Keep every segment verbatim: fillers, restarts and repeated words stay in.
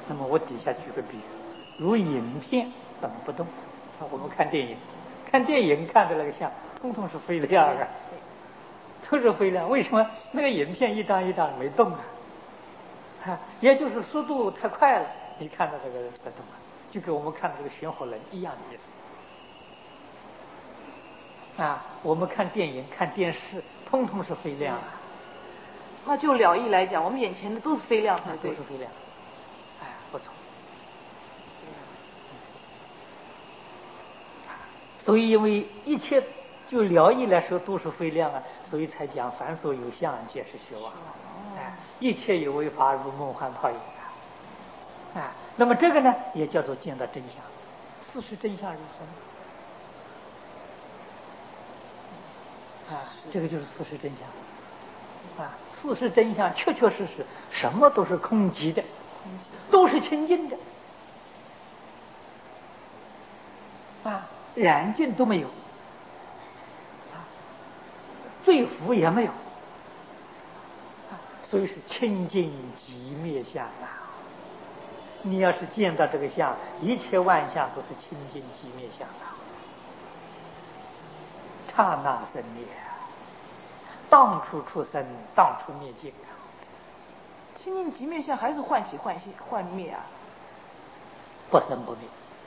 那么我底下举个比喻，如影片等不动。啊，我们看电影，看电影看的那个像，通通是飞亮啊，都是飞亮。为什么？那个影片一张一张没动啊？啊，也就是速度太快了，你看到这个在动啊，就跟我们看到这个旋火轮一样的意思。啊，我们看电影、看电视，通通是飞亮啊。 那就了义来讲，我们眼前的都是飞亮才对。 都是飞亮。哎，不错。所以，因为一切就了义来说都是非量啊，所以才讲凡所有相，皆是虚妄。哎，一切有为法，如梦幻泡影啊。啊，那么这个呢，也叫做见到真相，事实真相如生。啊，这个就是事实真相。啊，事实真相确确实实，什么都是空寂的，都是清净的。啊，染净都没有，啊，罪福也没有，啊，所以是清净寂灭相啊。你要是见到这个相，一切万象都是清净寂灭相啊，刹那生灭，当处出生，当处灭尽啊。 清净寂灭相还是幻起幻现幻灭啊？ 不生不灭。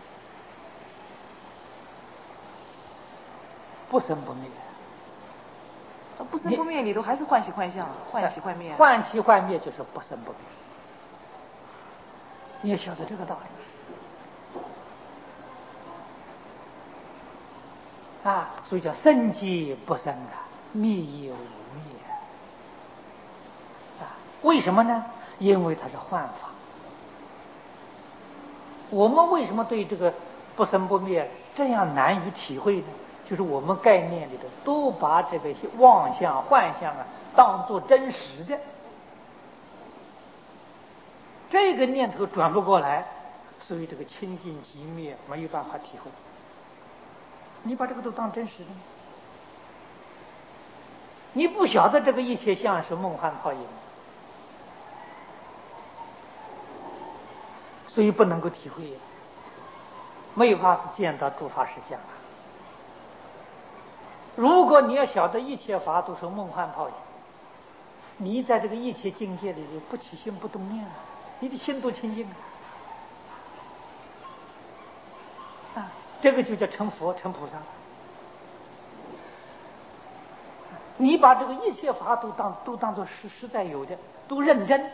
不生不灭， 不生不灭里头还是幻起幻相，幻起幻灭、啊。 幻起幻灭就是不生不灭，你也晓得这个道理啊，所以叫生即不生啊，灭亦无灭啊。为什么呢？因为它是幻法。我们为什么对这个不生不灭这样难于体会呢？就是我们概念里头都把这个妄相幻象啊当作真实的，这个念头转不过来，所以这个清净寂灭没有办法体会。你把这个都当真实的，你不晓得这个一切相是梦幻泡影，所以不能够体会，没有法子见到诸法实相啊。如果你要晓得一切法都是梦幻泡影，你在这个一切境界里就不起心不动念了，你的心都清净了啊，这个就叫成佛成菩萨。你把这个一切法都当都当作实实在有的，都认真，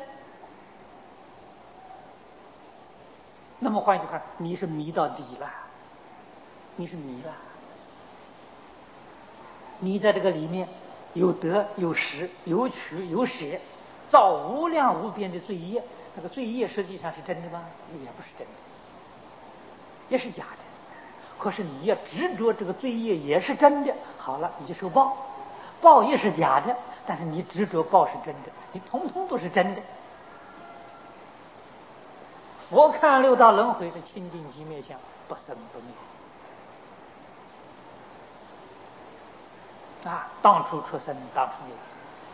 那么换句话，你是迷到底了，你是迷了。你在这个里面有得有失，有取有舍，造无量无边的罪业。那个罪业实际上是真的吗？也不是真的，也是假的。可是你要执着这个罪业也是真的，好了，你就受报，报也是假的，但是你执着报是真的，你通通都是真的。佛看六道轮回是清净寂灭相，不生不灭。啊，当处出生，当处灭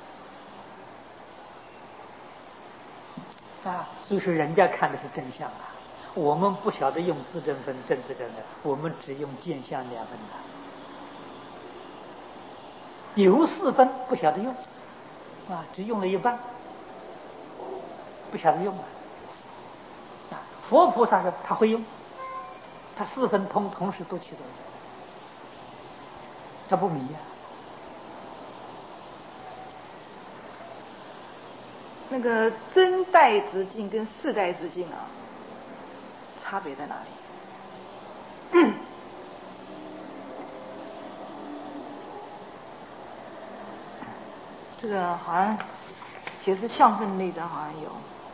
尽啊！所以说，人家看的是真相啊，我们不晓得用自证分、正自证的，我们只用见相两分的，有四分不晓得用啊，只用了一半，不晓得用啊。啊，佛菩萨说他会用，他四分同同时都起作用，他不迷啊。 那个真代直境跟世代直境啊，差别在哪里？这个好像解释相分那章好像有。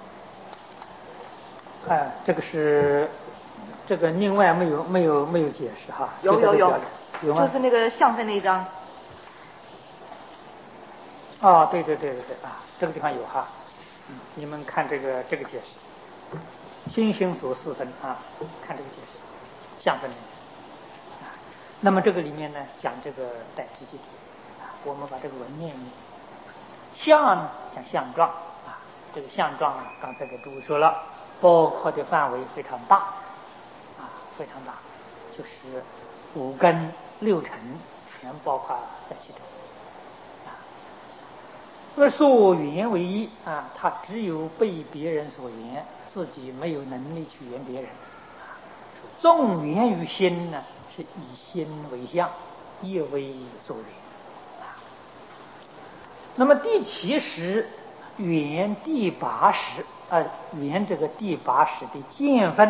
哎，这个是这个另外没有没有没有解释哈。 有有有， 有吗？ 就是那个相分那一章。 哦，对对对对对啊，这个地方有哈。嗯，你们看这个这个解释，心行所四分啊，看这个解释，相分的啊。那么这个里面呢，讲这个代之境啊，我们把这个文念一念。相呢讲相状啊，这个相状呢，刚才给诸位说了包括的范围非常大，啊，非常大，就是五根六尘全包括在其中。啊，那么所缘为一啊，他只有被别人所缘，自己没有能力去缘别人。啊，纵缘于心呢，是以心为相，业为所缘。啊，那么第七识缘第八识啊，缘这个第八识的见分，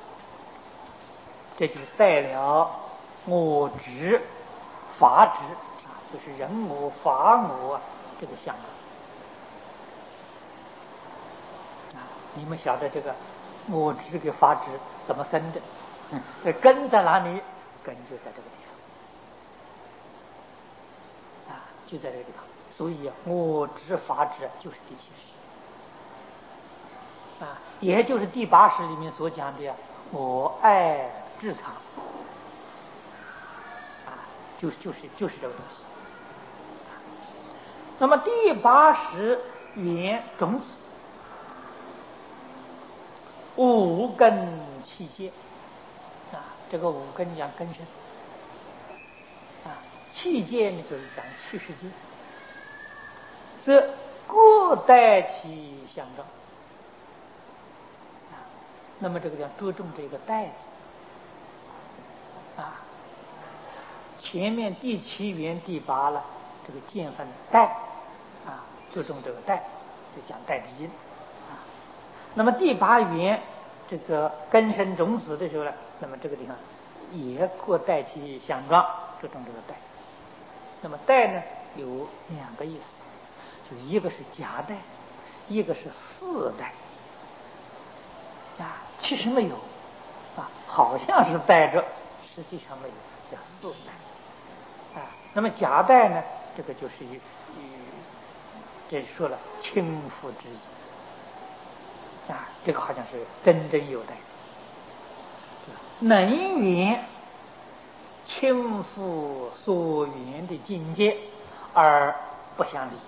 这就带了我执、法执啊，就是人我、法我这个相啊。你们晓得这个我执跟法执怎么生的？嗯，根在哪里？根就在这个地方啊，就在这个地方。所以啊，我执、法执就是第七识啊，也就是第八识里面所讲的我爱至常啊，就是就是就是这个东西。那么第八识缘种子，五根器界啊，这个五根讲根身啊，器界呢就是讲器世界，这各带其相状啊。那么这个叫着重这个带字啊，前面第七缘第八了，这个见分带啊，着重这个带，就讲带之经啊。那么第八缘这个根生种子的时候呢，那么这个地方也各带其相状，着重这个带。那么带呢有两个意思，就一个是夹带，一个是四带啊，其实没有啊，好像是带着，实际上没有，叫四带啊。那么夹带呢，这个就是与这说了轻浮之意啊，这个好像是真正有带能缘轻浮所缘的境界而不相离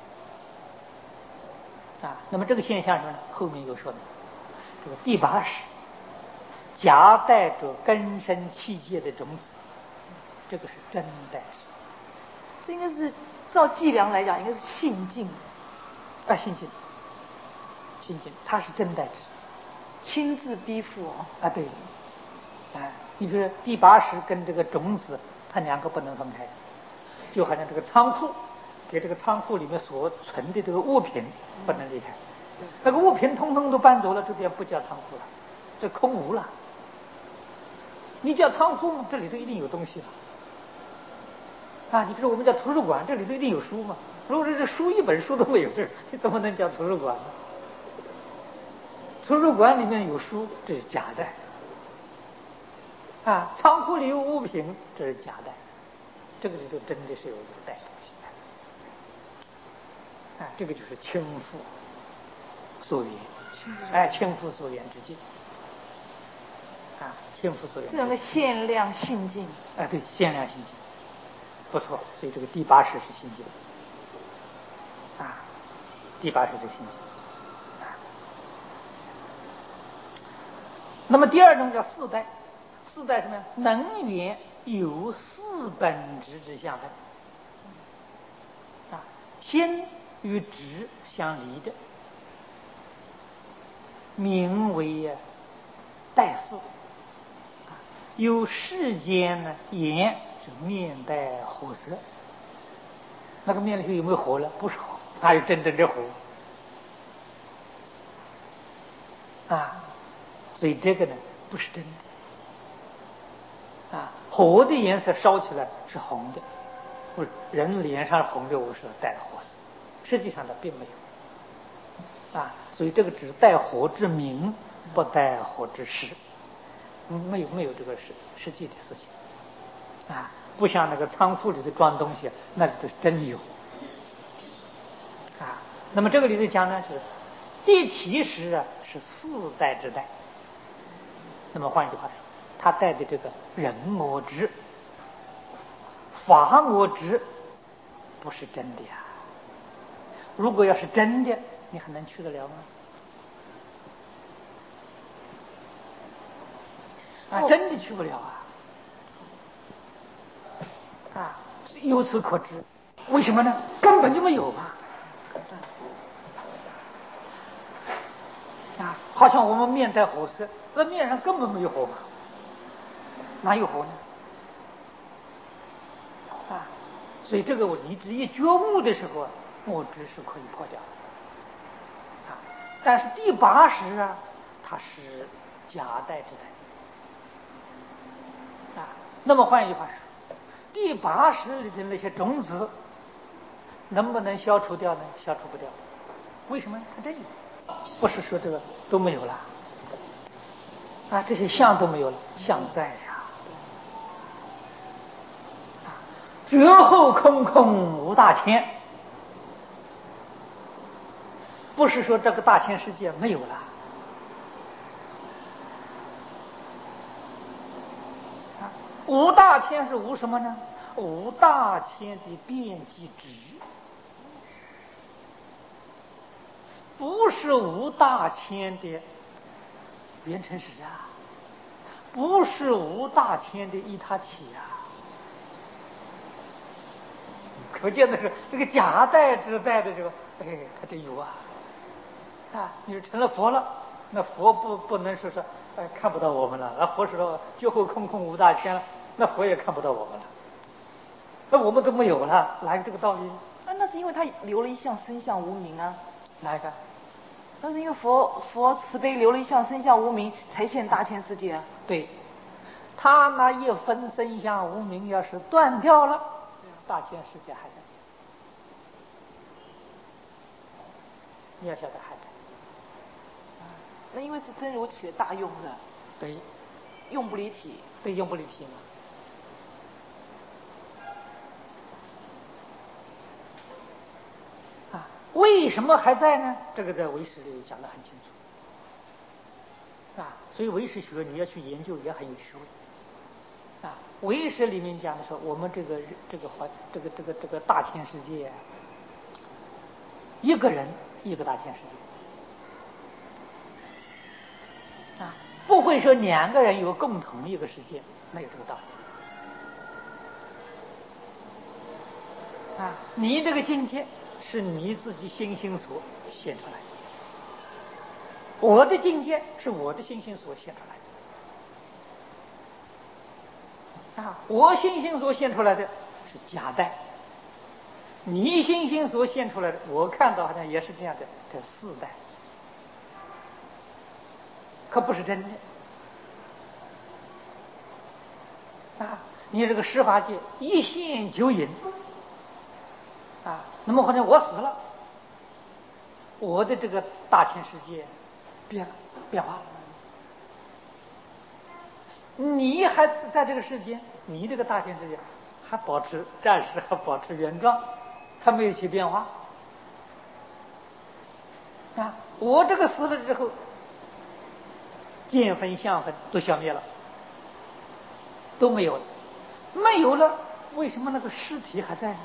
啊。那么这个现象是呢，后面又说的这个第八识夹带着根生器界的种子，这个是真带识。 这应该是照计量来讲，应该是性境啊，性境，性境，它是真带识， 亲自逼附哦。 啊，对，哎，你比如说第八识跟这个种子，它两个不能分开，就好像这个仓库，给这个仓库里面所存的这个物品不能离开，那个物品通通都搬走了，这边不叫仓库了，这空无了。你叫仓库，这里头一定有东西了啊！你比如说我们叫图书馆，这里头一定有书嘛。如果是这书一本书都没有，这你怎么能叫图书馆呢？图书馆里面有书，这是假的啊！仓库里有物品，这是假的。这个里头真的是有有带东西的啊！这个就是轻浮所缘，哎，轻浮所缘之境啊，轻浮所缘。 这两个限量性境， 哎，对，限量性境，不错。所以这个第八识是性境啊，第八识是性境。那么第二种叫四带，四带什么呀？能缘有四本质之相分啊，心与执相离的，名为带四。有世间呢，眼是面带火色，那个面里头有没有火呢？不是火，哪有真正的火啊？所以这个呢不是真的啊。火的颜色烧起来是红的，不是人脸上红的，我说带了火色，实际上它并没有啊。所以这个只带火之名，不带火之实，没有没有这个实实际的事情啊。不像那个仓库里头装东西，那里头真有啊。那么这个里头讲呢，是第七识啊是四带之带。那么换句话说，他带的这个人我执、法我执不是真的呀。如果要是真的，你还能去得了吗？ 啊，真的去不了啊！啊，由此可知，为什么呢？根本就没有啊！啊，好像我们面带火色，那面上根本没有火嘛，哪有火呢？啊，所以这个你只一觉悟的时候啊，我执是可以破掉啊。但是第八识啊，它是假代之代啊。那么换一句话说，第八识里的那些种子能不能消除掉呢？消除不掉。为什么？它这有，不是说这个都没有了啊，这些相都没有了，相在呀。绝后空空无大千，不是说这个大千世界没有了啊。无大千是无什么呢？无大千的遍计值，不是无大千的缘成实啊，不是无大千的依他起啊。可见的是这个假代之代的时候，哎，他真有啊！啊，你说成了佛了，那佛不不能说是哎看不到我们了，那佛说绝后空空无大千了，那佛也看不到我们了，那我们都没有了，哪有这个道理？ 啊，那是因为他留了一项身相无明啊。 哪一个？ 那是因为佛佛慈悲留了一项身相无明，才现大千世界啊。 对，他那一分身相无明要是断掉了，大千世界还在。你要晓得还在。 那因为是真如起的大用的。 对。 用不离体。 对，用不离体嘛。啊，为什么还在呢？这个在唯识里讲得很清楚。啊，所以唯识学你要去研究也很有趣味。啊，唯识里面讲的说，我们这个这个环这个这个这个大千世界，一个人一个大千世界。啊，不会说两个人有共同一个世界，没有这个道理。啊，你这个境界是你自己心心所现出来的，我的境界是我的心心所现出来的。啊，我心心所现出来的是假代，你心心所现出来的，我看到好像也是这样的，这四代，可不是真的。啊，你这个十法界一现九隐啊，那么好像我死了，我的这个大千世界变了，变化了。你还是在这个世界，你这个大千世界还保持暂时还保持原状，还没有起变化啊。我这个死了之后，见分相分都消灭了，都没有了，没有了，为什么那个尸体还在呢？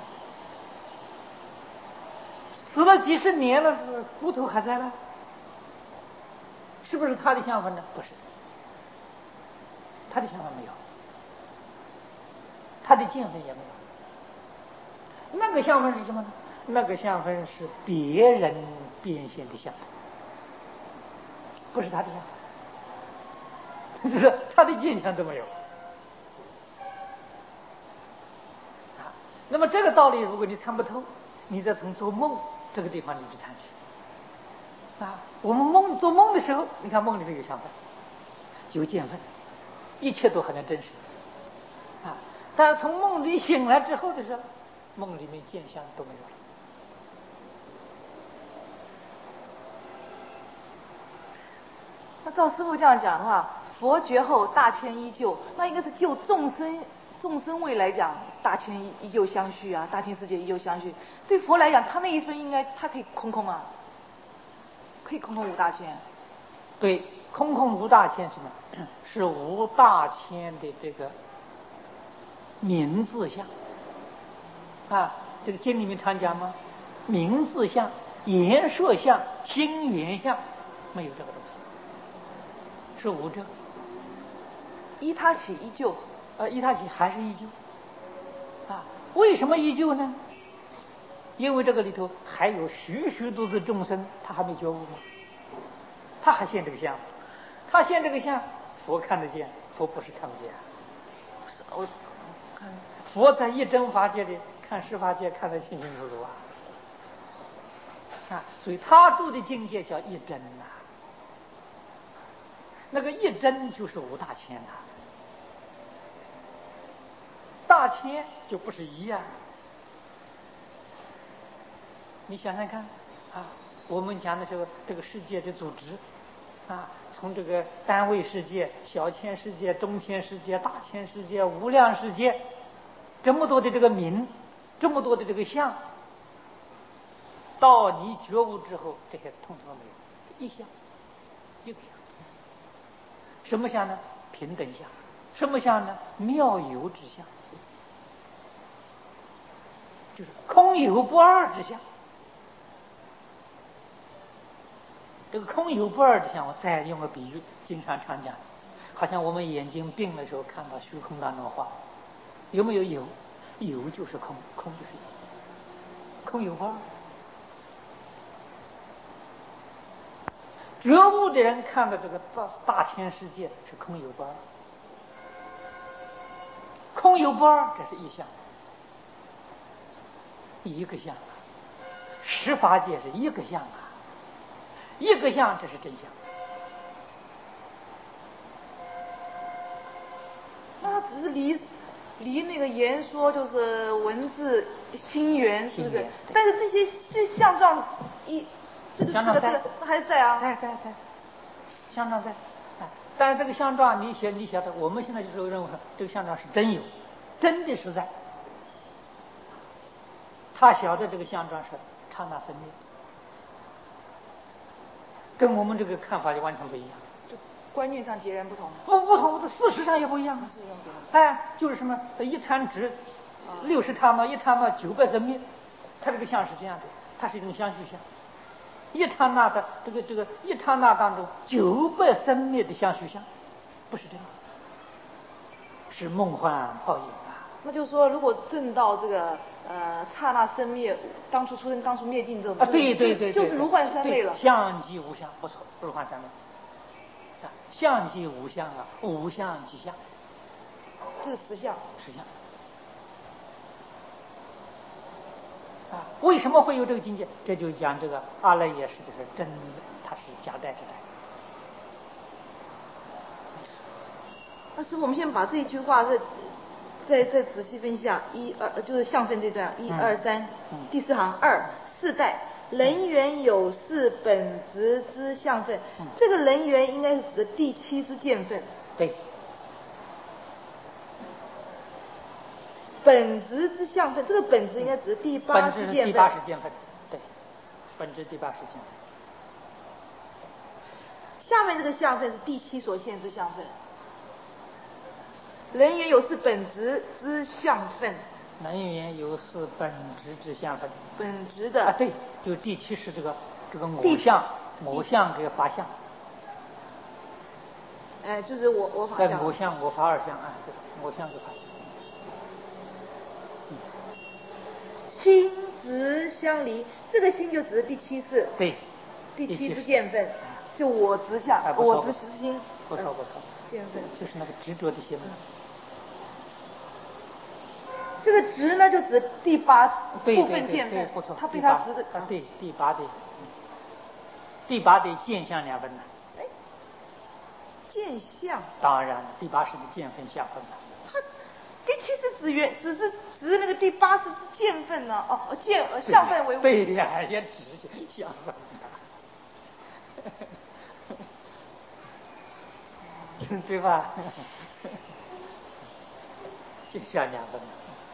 死了几十年了，骨头还在了，是不是他的相分呢？不是，他的相分没有，他的见分也没有。那个相分是什么呢？那个相分是别人变现的相分，不是他的相分，就是他的见相都没有。啊，那么这个道理，如果你参不透，你再从做梦这个地方你去参去。啊，我们梦做梦的时候，你看梦里头有相分，有见分，一切都好像真实。啊，但是从梦里醒来之后的时候，梦里面见相都没有了。 那照师父这样讲的话，佛觉后大千依旧，那应该是就众生众生位来讲，大千依旧相续啊，大千世界依旧相续。对佛来讲，他那一分应该他可以空空啊，可以空空无大千。 对，空空无大千什么？是无大千的这个名字相啊。这个经里面常讲吗？名字相、颜色相、心缘相，没有这个东西，是无这。 依他起依旧， 呃，依他起还是依旧。啊，为什么依旧呢？因为这个里头还有许许多多众生，他还没觉悟吗？他还现这个相，他现这个相，佛看得见，佛不是看不见。 不是我看佛在一真法界里看十法界看得清清楚楚啊。啊，所以他住的境界叫一真呐、啊。那个一真就是无大千呐、啊，大千就不是一样。你想想看啊，我们讲的时候，这个世界的组织啊，从这个单位世界、小千世界、中千世界、大千世界、无量世界，这么多的这个名，这么多的这个相，到你觉悟之后，这些通通没有，一相，一个相。什么相呢？平等相。什么相呢？妙有之相，就是空有不二之相。这个空有不二之相，我再用个比喻，经常常讲，好像我们眼睛病的时候看到虚空当中的话，有没有有？有就是空，空就是有，空有不二。觉悟的人看到这个大大千世界是空有不二，空有不二，这是一相，一个相啊，十法界是一个相啊，一个相，这是真相。 那他只是离离那个言说就是文字心源，是不是？但是这些这相状一。这个这个这个那还在啊， 在在在，相状在，啊，但是这个相状你晓你晓得，我们现在就是认为这个相状是真有，真的实在。他晓得这个相状是刹那生灭，跟我们这个看法就完全不一样， 观念上截然不同。 不不同，这事实上也不一样。 事实上不同。 哎，就是什么一贪执，六十刹那，一刹那九百生灭，它这个相是这样的，它是一种相续相。一刹那的这个这个一刹那当中九百生灭的相续相，不是真的，是梦幻泡影啊。 那就是说，如果证到这个呃刹那生灭，当初出生当初灭尽这种， 啊，对对对， 就是如幻三昧了。 相即无相，不错，如幻三昧。啊，相即无相啊，无相即相， 这是实相， 实相。啊，为什么会有这个境界？这就讲这个阿赖耶识的是真的，它是假代之代。 那师父，我们先把这一句话再再再仔细分析下，一二就是相分这段，一二三，第四行二四代人缘有事本质之相分， 嗯、 这个人缘应该是指的第七之见分。 对。 本质之相分，这个本质应该指第八之见分。 第八十见分，对，本质第八十见分。 下面这个相分是第七所现之相分。人缘有事本质之相分。 人缘有事本质之相分。 本质的啊，对，就第七是这个这个我相，我相这个法相。 哎，就是我我法相。 我相我法二相啊，对，我相跟法相。 心执相离，这个心就指第七世， 对， 第七之见分，就我执相， 哎、 我执心， 不错不错， 见分就是那个执着的心。 嗯、这个执呢，就指第八部分见分， 不错， 他被他执的啊，对，第八的，第八的见相两分呢。 哎，见相。 当然，第八是的见分相分了。 他第七是指原，只是指那个第八是指见分呢、啊，哦，见相分为对的呀，也指相分。对吧？就像两分。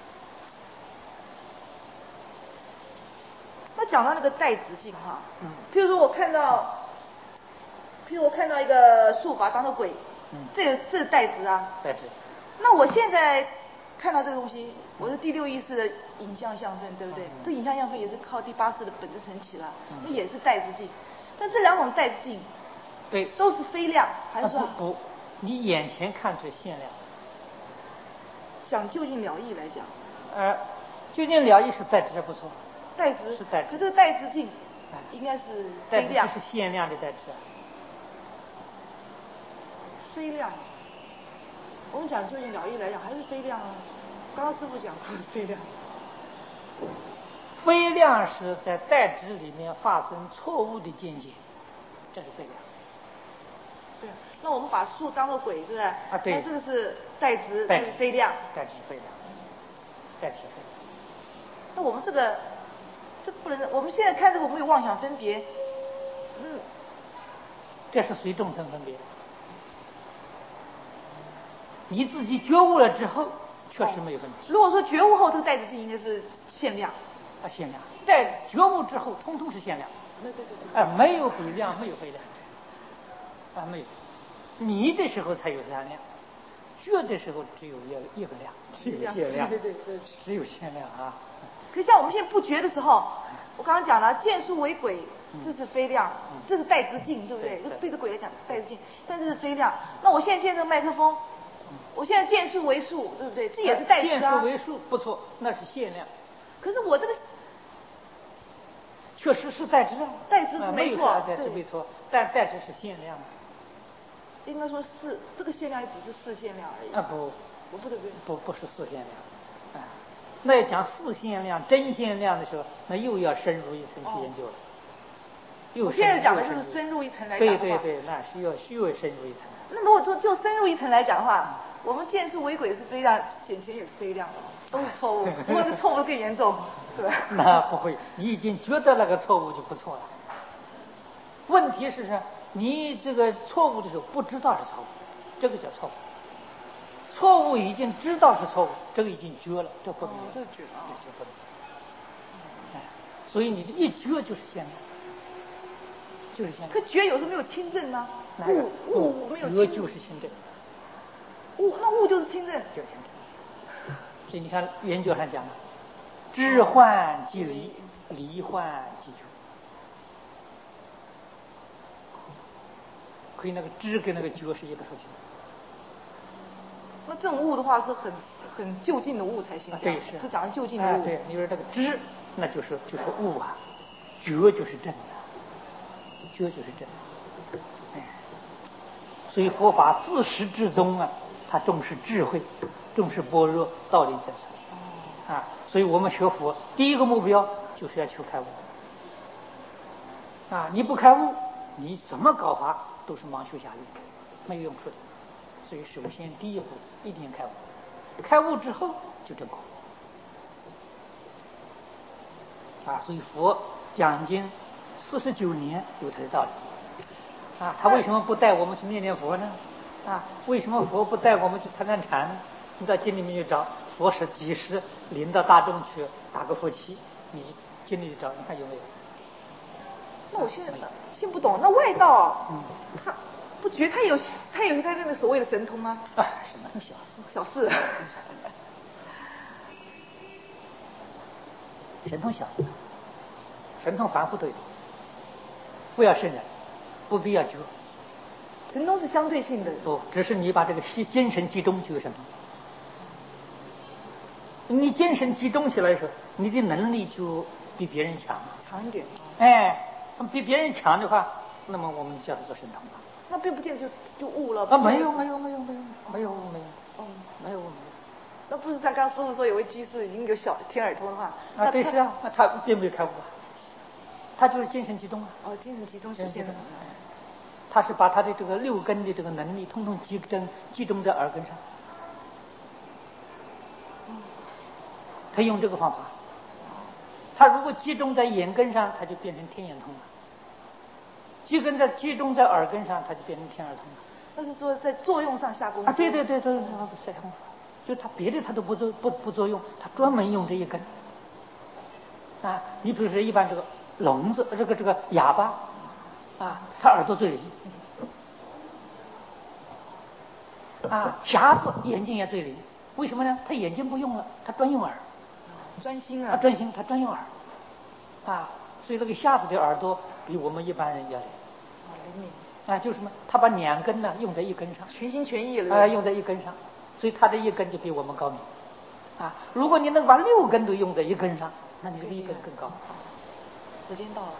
那讲到那个带子境哈， 嗯， 譬如说我看到，譬如我看到一个树把它当做鬼， 嗯， 这个这是带子啊， 带子。 那我现在看到这个东西，我是第六意识的影像相分，对不对？ 嗯、 这影像相分也是靠第八识的本质成起了， 嗯、 那也是带子境。但这两种带子境， 对， 都是非量，还是说、 啊、不不， 你眼前看出限量。 讲就近了义来讲， 呃，就近了义是代值不错， 代值是代值， 可这个代值镜应该是非量， 是限量的代值。 非量，我们讲就近了义来讲还是非量啊。刚刚师傅讲过是非量。 非量是在代值里面发生错误的见解，这是非量。 对，那我们把数当作轨，对不对？啊， 对。 那这个是代值，这是非量。 代值非量，代值非量。 那我们这个，这不能，我们现在看这个，我们有妄想分别，嗯， 这是随众生分别。你自己觉悟了之后，确实没有分别。 哦、如果说觉悟后，这个代值性应该是限量。 啊，限量。在觉悟之后，通通是限量。 对对对对。 啊，没有比量，没有非量。啊，没有。迷的时候才有三量，觉的时候只有一一个量，只有限量。 对对对， 只有限量啊。 可像我们现在不觉的时候，我刚刚讲了，见数为轨，这是非量，嗯、这是代值镜，对不对？对, 对着轨来讲，代值镜，但这是非量。那我现在见这个麦克风。我现在见数为数，对不对？这也是代值啊。 见数为数不错，那是限量。 可是我这个确实是代值啊， 代值是没错， 代值没错，但代值是限量。 应该说是这个限量也只是四限量而已。 啊不， 我不对不对， 不不是四限量，啊，那要讲四限量、真限量的时候，那又要深入一层去研究了。 我现在讲的就是深入一层来讲的话， 对对对，那是要又要深入一层。 那如果说就深入一层来讲的话，我们见数为轨是非量，显前也是非量，都是错误，不过这个错误更严重，对吧？ 那不会，你已经觉得那个错误就不错了。问题是什么？你这个错误的时候不知道是错误，这个叫错误。错误已经知道是错误，这个已经觉了，这不能。 哦，这觉啊， 这不能。哎，所以你的一觉就是限量。就是现在。 可觉有时候没有亲证呢，物物没有亲证。觉就是亲证。 物那物就是亲证。 就是亲证。所以你看圆觉上讲的，知幻即离，离幻即觉。可以那个知跟那个觉是一个事情。 那这种物的话是很很就近的物才行。 啊、对，是。 是讲就近的物。 啊、对，你说这个知，那就是就是物啊，觉就是真的。觉就是真，哎，所以佛法自始至终啊，它重视智慧，重视般若道理在此啊。所以我们学佛第一个目标就是要求开悟啊！你不开悟，你怎么搞法都是盲修瞎练，没有用处的。所以首先第一步一定开悟，开悟之后就证果啊。所以佛讲经四十九年有他的道理啊，他为什么不带我们去念念佛呢？啊，为什么佛不带我们去参参禅呢？你到经里面去找，佛是几时领到大众去打个佛七，你经里去找，你看有没有？ 那我现在听不懂，那外道，嗯，他不觉他有他有他那个所谓的神通啊？ 啊，什么小事？ 小事。 神通小事，神通凡夫都有。不要圣人，不必要觉。 神通是相对性的。 不，只是你把这个精神集中就有神通。你精神集中起来的时候，你的能力就比别人强。 强一点。 哎，比别人强的话，那么我们叫它做神通吧。 那并不见就就悟了。 啊，没有没有没有没有没有没有。 哦， 没有没有。 那不是像刚师傅说有位居士已经有小天耳通的话？ 啊，对是啊，那他并没有开悟啊。他就是精神集中啊！ 哦，精神集中实现的。 他是把他的这个六根的这个能力，通通集中集中在耳根上。他用这个方法。他如果集中在眼根上，他就变成天眼通了；集中在集中在耳根上，他就变成天耳通了。 那是说在作用上下功夫。 啊，对对对对，下功夫。就他别的他都不做不不作用，他专门用这一根。啊，你比如说一般这个。聋子，这个这个哑巴，啊，他耳朵最灵，啊，瞎子眼睛也最灵，为什么呢？他眼睛不用了，他专用耳， 专心啊， 他专心，他专用耳，啊，所以那个瞎子的耳朵比我们一般人要灵， 啊，灵敏， 啊，就是什么？他把两根呢用在一根上， 全心全意了。 啊，用在一根上，所以他这一根就比我们高明。啊，如果你能把六根都用在一根上，那你这个一根更高。 时间到了。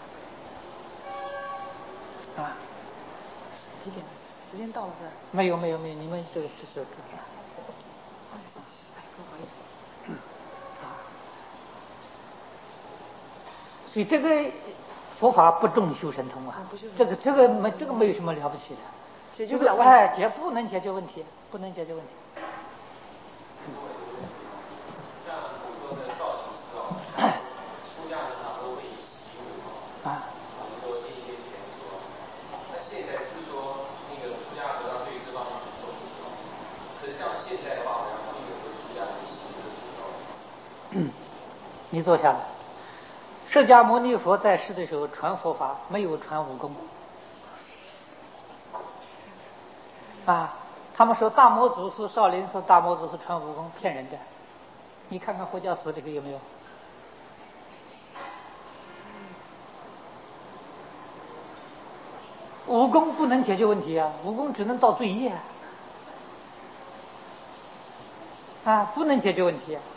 啊。 几点了？时间到了是吧？ 没有没有没有，你们这个这是。 哦，谢谢，哎，不好意思。 嗯。啊。所以这个佛法不重修神通啊， 不修这个这个没这个没有什么了不起的， 解决不了问题， 哎，解不能解决问题，不能解决问题。 像你说的造型师哦，出家人他都会习武啊，我们都是一些前说。那现在是说那个出家和尚对于这方面很重视哦，可是像现在的话，好像他们有的出家人习武的时候。 嗯，你坐下来。释迦牟尼佛在世的时候传佛法，没有传武功。啊，他们说大魔祖师、少林寺大魔祖师传武功，骗人的。你看看佛教史里头有没有？武功不能解决问题啊，武功只能造罪业啊，不能解决问题啊。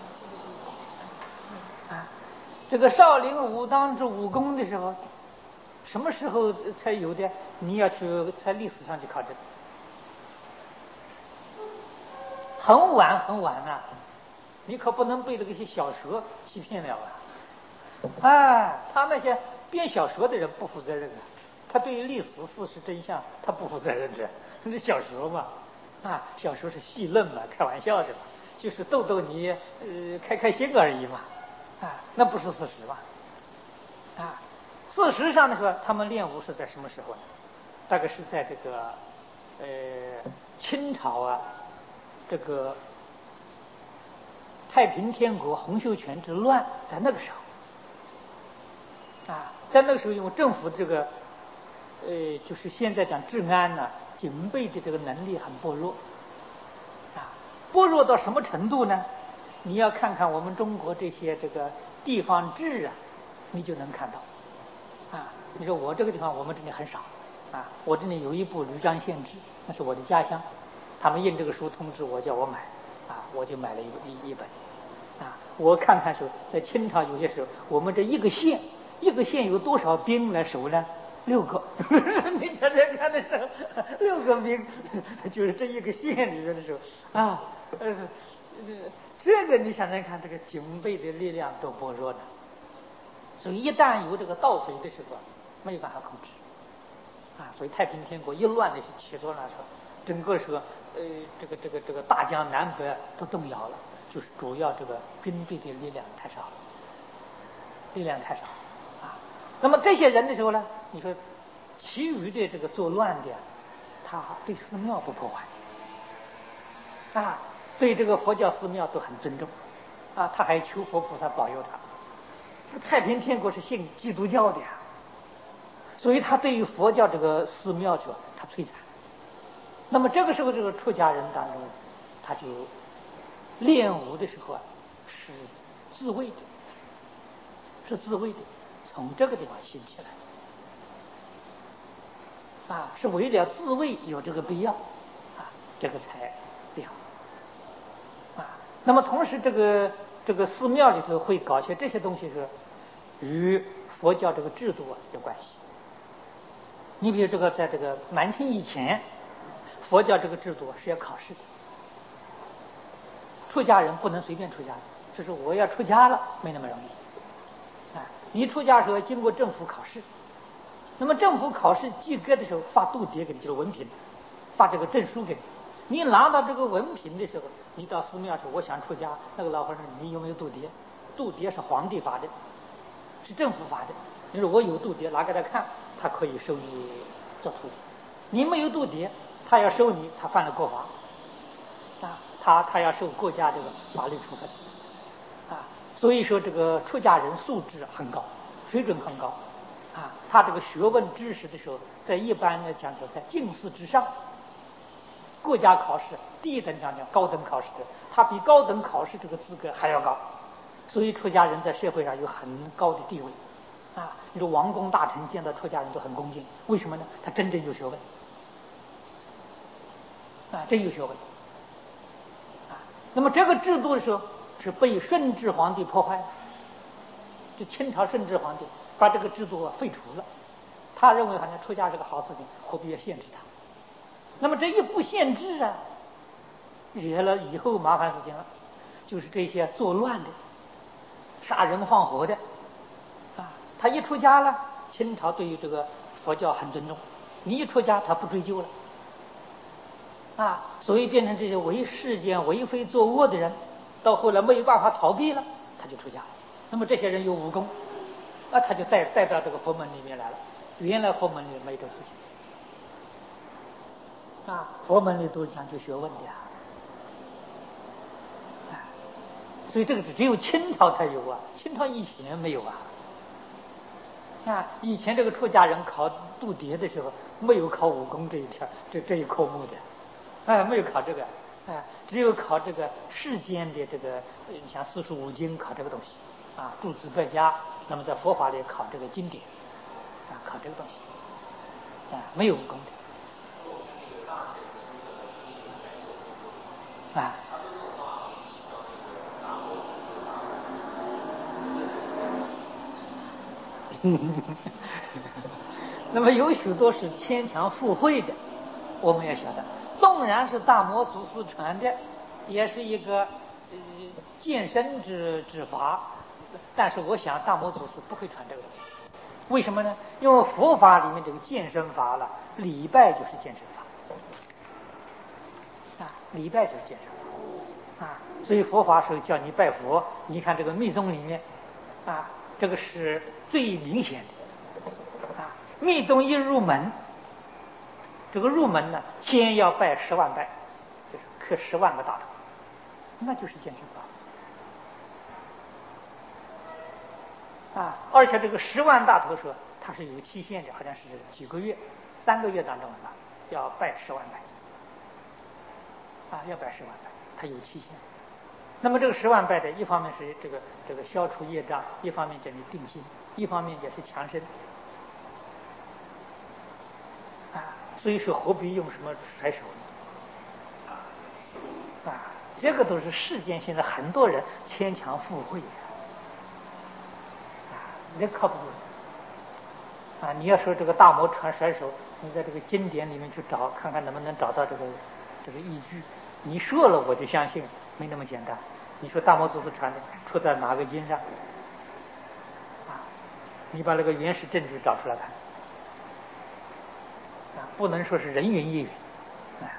啊，这个少林武当之武功的时候，什么时候才有的？你要去在历史上去考证。很晚很晚呐、啊，你可不能被这个些小说欺骗了啊！哎，他那些编小说的人不负责任啊，他对于历史事实真相他不负责任的，那是小说嘛，啊，小说是戏论嘛，开玩笑的嘛，就是逗逗你，呃，开开心而已嘛，啊，那不是事实嘛，啊，事实上的说，他们练武是在什么时候呢？大概是在这个，呃，清朝啊。这个太平天国洪秀全之乱，在那个时候啊，在那个时候，因为政府这个呃，就是现在讲治安呢、啊，警备的这个能力很薄弱啊，薄弱到什么程度呢？你要看看我们中国这些这个地方志啊，你就能看到啊。你说我这个地方，我们这里很少啊，我这里有一部《吕章县志》，那是我的家乡。他们印这个书通知我，叫我买，啊，我就买了一一一本，啊，我看看说，在清朝有些时候，我们这一个县，一个县有多少兵来守呢？六个，你想想看的时候，六个兵，就是这一个县里面的时候，啊，呃，这个你想想看，这个警备的力量多薄弱呢？所以一旦有这个盗匪的时候，没有办法控制，啊，所以太平天国一乱的是起多那时候。整个是呃，这个这个这个大江南北都动摇了，就是主要这个军队的力量太少了，力量太少啊。那么这些人的时候呢，你说，其余的这个作乱的，他对寺庙不破坏，啊，对这个佛教寺庙都很尊重，啊，他还求佛菩萨保佑他。这个太平天国是信基督教的呀，所以他对于佛教这个寺庙去，他摧残。那么这个时候，这个出家人当中，他就练武的时候啊，是自卫的，是自卫的，从这个地方兴起来，啊，是为了自卫有这个必要，啊，这个才练，啊，那么同时这个这个寺庙里头会搞些这些东西是与佛教这个制度啊有关系。你比如这个，在这个南清以前。佛教这个制度是要考试的，出家人不能随便出家的，就是我要出家了，没那么容易。啊，你出家的时候要经过政府考试，那么政府考试及格的时候发度牒给你，就是文凭，发这个证书给你。你拿到这个文凭的时候，你到寺庙去，我想出家，那个老和尚你有没有度牒？度牒是皇帝发的，是政府发的。你说我有度牒，拿给他看，他可以收你做徒弟。你没有度牒。他要收你，他犯了国法，啊，他他要受国家这个法律处分，啊，所以说这个出家人素质很高，水准很高，啊，他这个学问知识的时候，在一般的讲说在进士之上，国家考试第一等讲讲高等考试的，他比高等考试这个资格还要高，所以出家人在社会上有很高的地位，啊，你说王公大臣见到出家人都很恭敬，为什么呢？他真正有学问。 啊，真有学问啊。那么这个制度的时候是被顺治皇帝破坏，这清朝顺治皇帝把这个制度废除了，他认为好像出家是个好事情，何必要限制他？那么这一不限制啊，惹了以后麻烦事情了，就是这些作乱的、杀人放火的啊，他一出家了，清朝对于这个佛教很尊重，你一出家他不追究了啊，所以变成这些为世间为非作恶的人，到后来没有办法逃避了，他就出家了。那么这些人有武功，那他就带带到这个佛门里面来了。原来佛门里没这事情啊，佛门里都是讲究学问的呀，啊，所以这个只有清朝才有啊，清朝以前没有啊。啊，以前这个出家人考度牒的时候，没有考武功这一条，这这一科目的，哎，没有考这个，哎，只有考这个世间的这个，像四书五经考这个东西，啊，诸子百家，那么在佛法里考这个经典，啊，考这个东西，啊，没有武功的，啊。那么有许多是牵强附会的，我们也晓得，纵然是大摩祖师传的，也是一个呃健身之之法，但是我想大摩祖师不会传这个东西。为什么呢？因为佛法里面这个健身法了，礼拜就是健身法啊，礼拜就是健身法啊，所以佛法时候叫你拜佛，你看这个密宗里面啊，这个是最明显的。啊，密宗一入门，这个入门呢，先要拜十万拜，就是磕十万个大头，那就是健身法啊。而且这个十万大头说它是有期限的，好像是几个月，三个月当中吧，要拜十万拜啊，要拜十万拜，它有期限。那么这个十万拜的，一方面是这个这个消除业障，一方面叫你定心，一方面也是强身。啊，所以说何必用什么甩手呢？啊，这个都是世间现在很多人牵强附会啊，这靠不住啊！你要说这个大摩传甩手，你在这个经典里面去找，看看能不能找到这个这个依据。你说了我就相信，没那么简单。你说大摩祖师传的出在哪个经上？啊，你把那个原始证据找出来看。不能说是人云亦云，哎。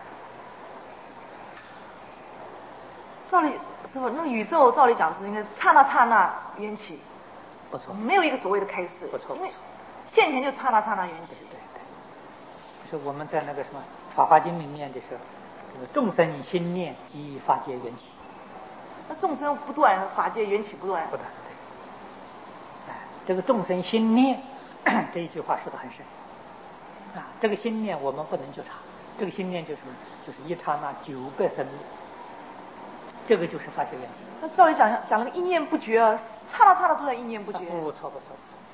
照理师傅，那个宇宙照理讲是应该刹那刹那缘起， 不错， 没有一个所谓的开始， 不错， 因为现前就刹那刹那缘起。 对对对，就是我们在那个什么《法华经》里面的时候，这个众生心念即法界缘起。 那众生不断，法界缘起不断。 不断，对。哎，这个众生心念这一句话说得很深。啊，这个心念我们不能觉察，这个心念就是什么？就是一刹那九百生灭，这个就是法界缘起。 那照理讲讲那个一念不绝啊，刹那刹那都在一念不绝。 不错不错。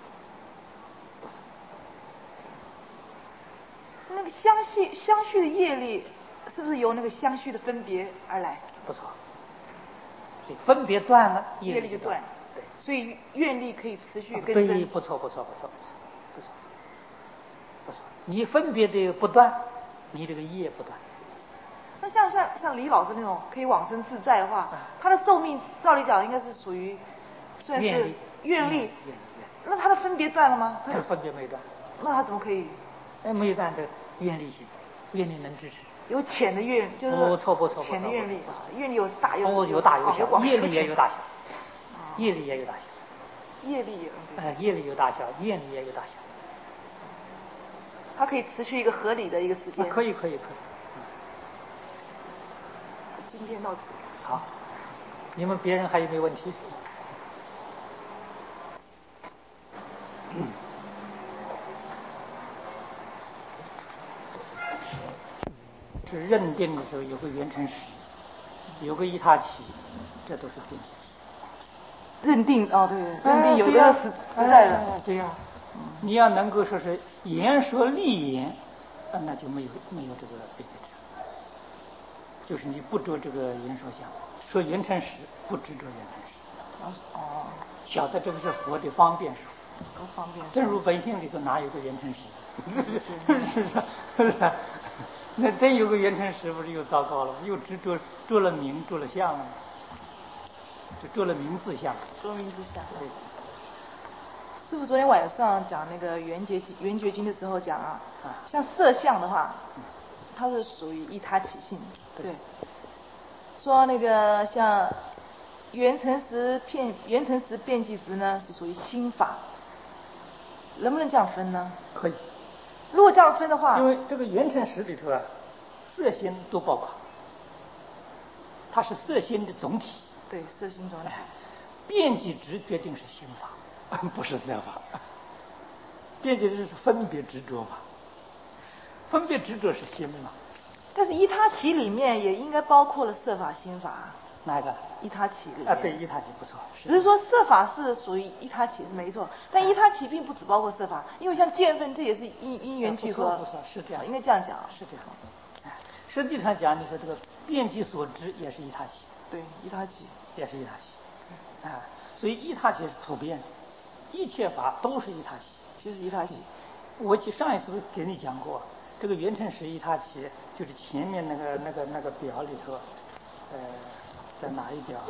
那个相续相续的业力，是不是由那个相续的分别而来？ 不错。所以分别断了， 业力就断了。 对。 所以愿力可以持续更增。对，不错不错不错不错。不错，你分别的不断，你这个业不断。 那像像像李老师那种可以往生自在的话，啊、他的寿命照理讲应该是属于算是愿力， 愿力。那他的分别断了吗？ 他的分别没断。 那他怎么可以？ 哎，没有断这愿力性，愿力能支持。 有浅的愿，就是不错不错， 浅的愿力，愿力有大有哦，有大有小，业力也有大小， 哦、 业力也有大小， 业力有哎，业力有大小，愿力也有大小。 它可以持续一个合理的一个时间。 可以可以可以。 嗯、今天到此。 好，你们别人还有没有问题？嗯。是认定的时候有个圆成实，有个一他起，这都是定。 认定哦，对，认定有个实实在的。 对呀。你要能够说是言说立言，那就没有没有这个变质。 就是你不着这个圆说相，说圆成实，不执着圆成实。 哦， 晓得这个是佛的方便说， 不方便。 正如本性里头哪有个圆成实？是不是？是不是？那真有个圆成实，不是又糟糕了？又执着着了名，着了相了，就着了名字相。 着名字相。 对。 师父昨天晚上讲那个圆觉经圆觉经的时候讲啊，像色相的话，它是属于依他起性。对。说那个像圆成实片圆成实遍计执呢，是属于心法。能不能这样分呢？ 可以。 如果这样分的话， 因为这个圆成实里头啊，色心都包括，它是色心的总体。 对，色心总体。 遍计执决定是心法，不是色法。遍计执是分别执着嘛，分别执着是心嘛。 但是依他起里面也应该包括了色法心法。 哪个？ 依他起里面。 啊，对，依他起不错。 只是说色法是属于依他起是没错，但依他起并不只包括色法，因为像见分这也是因因缘聚合。 不错，不错，是这样。 应该这样讲。 是这样。实际上讲，你说这个遍计所知也是依他起。 对，依他起也是依他起。啊，所以依他起是普遍的，一切法都是依他起。 其实依他起。 我记上一次给你讲过，这个圆成实依他起，就是前面那个那个那个表里头，呃。在哪一表？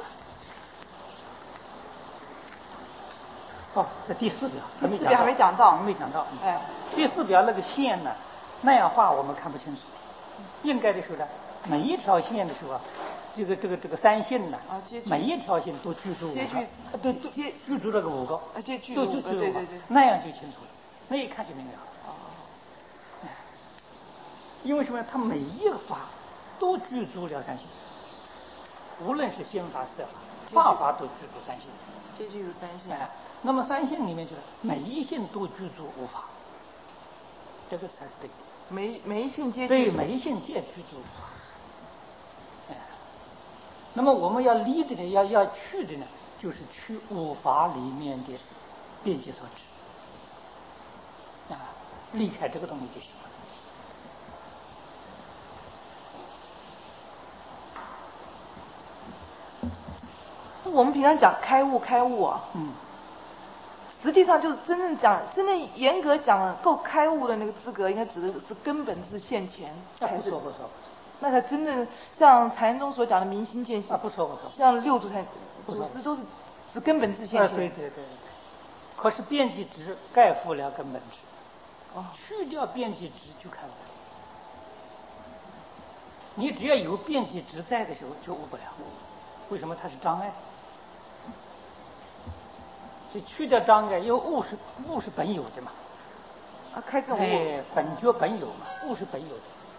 哦，在第四表， 第四表还没讲到， 没讲到。 哎， 第四表那个线呢，那样画我们看不清楚。应该的时候呢，每一条线的时候啊，这个这个这个三性呢， 啊， 每一条线都居住五个，对对，居住这个五个， 啊，这居住五个，对对对， 那样就清楚了，那一看就明了。 哦。 因为什么？它每一个法都居住了三性。无论是心法、色法，法法都具足三性， 皆具足三性。 哎，那么三性里面就是每一性都具足无法，这个才是对的。 每每一性皆对，每一性皆具足无法。哎，那么我们要离的呢，要要去的呢，就是去五法里面的遍计所知，啊，离开这个东西就行了。 我们平常讲开悟，开悟啊， 嗯， 实际上就是真正讲，真正严格讲够开悟的那个资格，应该指的是根本是现前。 啊，不错不错不错。 那才真正像禅宗所讲的明心见性。 啊，不错不错。 像六祖禅祖师都是指根本自现前。 啊，对对对。可是遍计执盖覆了根本执。 哦。 去掉遍计执就开悟了。你只要有遍计执在的时候，就悟不了。为什么它是障碍？所以去掉障碍，因为悟是悟是本有的嘛。 啊，开这种悟。 哎，本觉本有嘛，悟是本有的。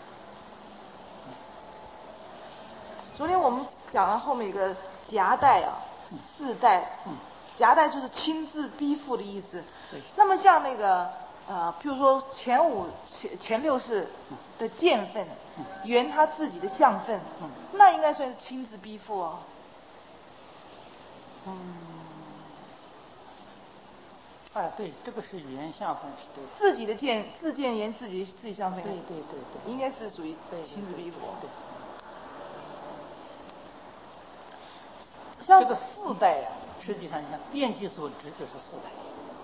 昨天我们讲了后面一个夹带啊，四带。 嗯。 夹带就是亲自逼付的意思。 对。 那么像那个呃，譬如说前五前前六世的见分， 嗯、 圆他自己的相分， 嗯、 那应该算是亲自逼付哦。 嗯。啊，对，这个是原相分是对的。 自己的见自见言自己自己相分。 对对对对。 应该是属于亲自逼付。 对。 像这个四代啊，实际上你看遍计所知就是四代，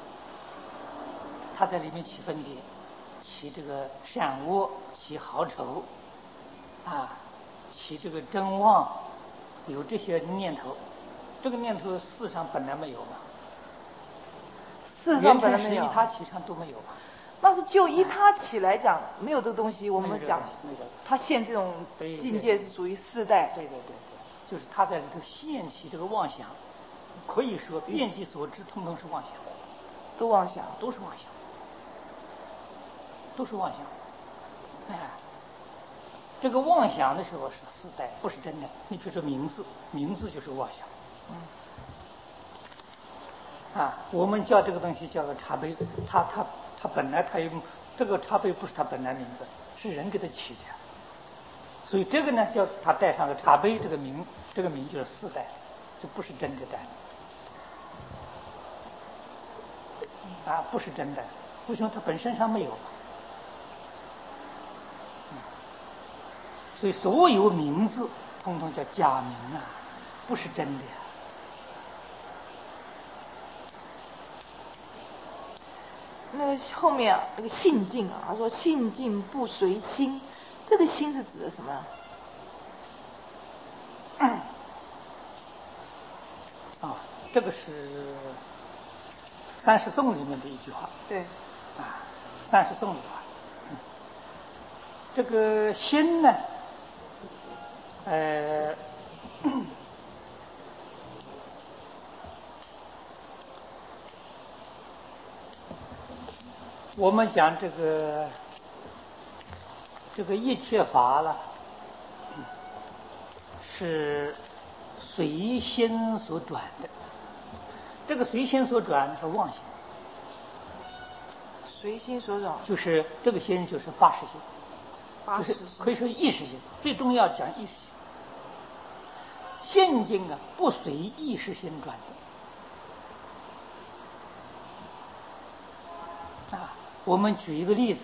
它在里面起分别，起这个善恶，起好丑，啊，起这个真妄，有这些念头，这个念头世上本来没有嘛， 世上本来没有， 依他起上都没有嘛。 那是就依他起来讲，没有这个东西，我们讲， 没有他现这种境界是属于四代。 对对对对。就是他在里头现起这个妄想，可以说遍计所知，通通是妄想， 都妄想， 都是妄想，都是妄想。哎，这个妄想的时候是四代，不是真的。你比如说名字，名字就是妄想。嗯。啊，我们叫这个东西叫做茶杯，它它它本来它有这个茶杯不是它本来名字，是人给它起的。所以这个呢，叫他带上了茶杯这个名，这个名就是四代，这不是真的带。啊，不是真的，为什么它本身上没有？嗯、 所以所有名字统统叫假名啊，不是真的呀。 那个后面啊，那个性境啊，他说性境不随心，这个心是指的什么？ 嗯、啊，这个是三十颂里面的一句话。 对。 啊，三十颂的话，嗯、这个心呢，呃。我们讲这个这个一切法了，是随心所转的。这个随心所转是妄心， 随心所转就是这个心就是八识心， 八识心就是可以说意识心，最重要讲意识心。现境啊，不随意识心转的。啊，我们举一个例子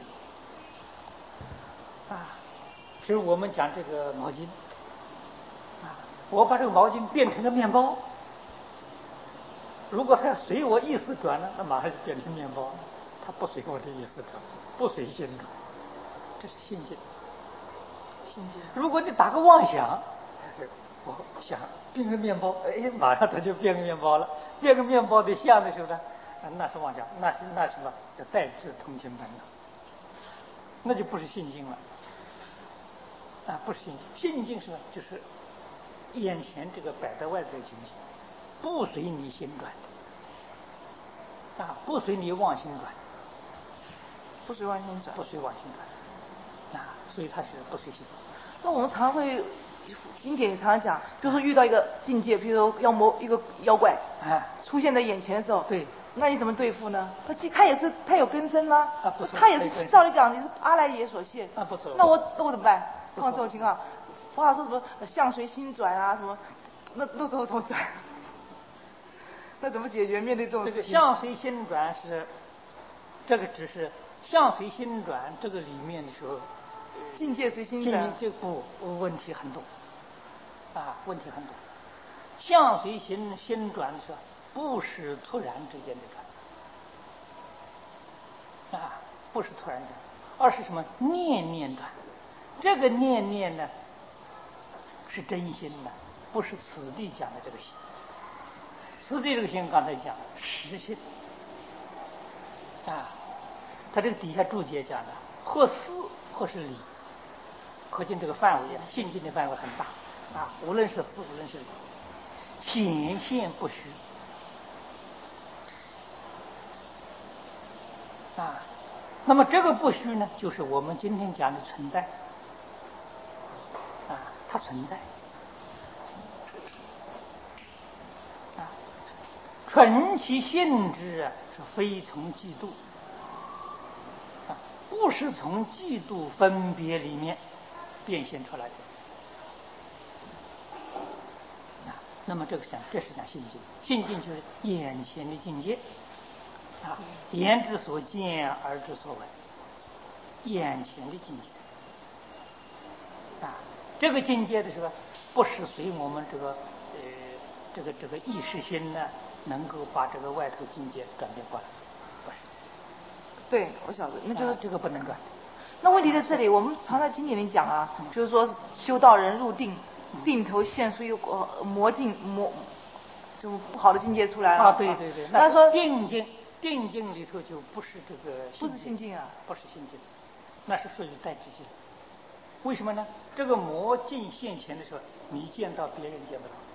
啊，比如我们讲这个毛巾啊，我把这个毛巾变成个面包，如果它随我意思转呢，那马上就变成面包了。它不随我的意思转，不随心转，这是信心。 信心。 如果你打个妄想，我想变个面包，哎，马上它就变个面包了。变个面包的像的时候呢，那是妄想，那是那什么叫代志通情本了，那就不是信心了。啊，不是信心，信心是呢，就是眼前这个摆在外头的情形，不随你心转的，啊，不随你妄心转， 不随妄心转， 不随妄心转，啊，所以它是不随心。 那我们常会经典也常常讲，比如说遇到一个境界，比如说妖魔一个妖怪， 啊， 出现在眼前的时候， 对， 那你怎么对付呢？他他也是他有根生吗？ 啊，不错， 他也是照理讲也是阿赖耶所现， 啊，不错。 那我那我怎么办？碰到这种情况，不好说什么相随心转啊什么，那那怎么怎么转？那怎么解决？面对这种这个相随心转是，这个只是相随心转这个里面的时候， 境界随心转， 这不问题很多，啊，问题很多。相随心心转的时候，不是突然之间的转，啊，不是突然转，而是什么念念转。这个念念呢，是真心的，不是此地讲的这个心。此地这个心刚才讲实心，啊，他这个底下注解讲的或思或是理，可见这个范围啊，信心的范围很大啊，无论是思无论是理，显现不虚啊。那么这个不虚呢，就是我们今天讲的存在啊，它存在啊，纯其性质啊，是非从嫉妒啊，不是从嫉妒分别里面变现出来的啊。那么这个讲，这是讲信境，信境就是眼前的境界啊，眼之所见，耳之所闻，眼前的境界啊，这个境界的时候，不是随我们这个呃这个这个意识心呢，能够把这个外头境界转变过来，不是。 对，我晓得，那就是、 啊、这个不能转。 那问题在这里，我们常在经典里讲啊，嗯、就是说修道人入定，定头现出一个魔境魔，就不好的境界出来了。 啊，对对对，那说定境。定境里头就不是这个， 不是心境啊， 不是心境，那是属于代知境。为什么呢？这个魔境现前的时候，你见到别人见不到。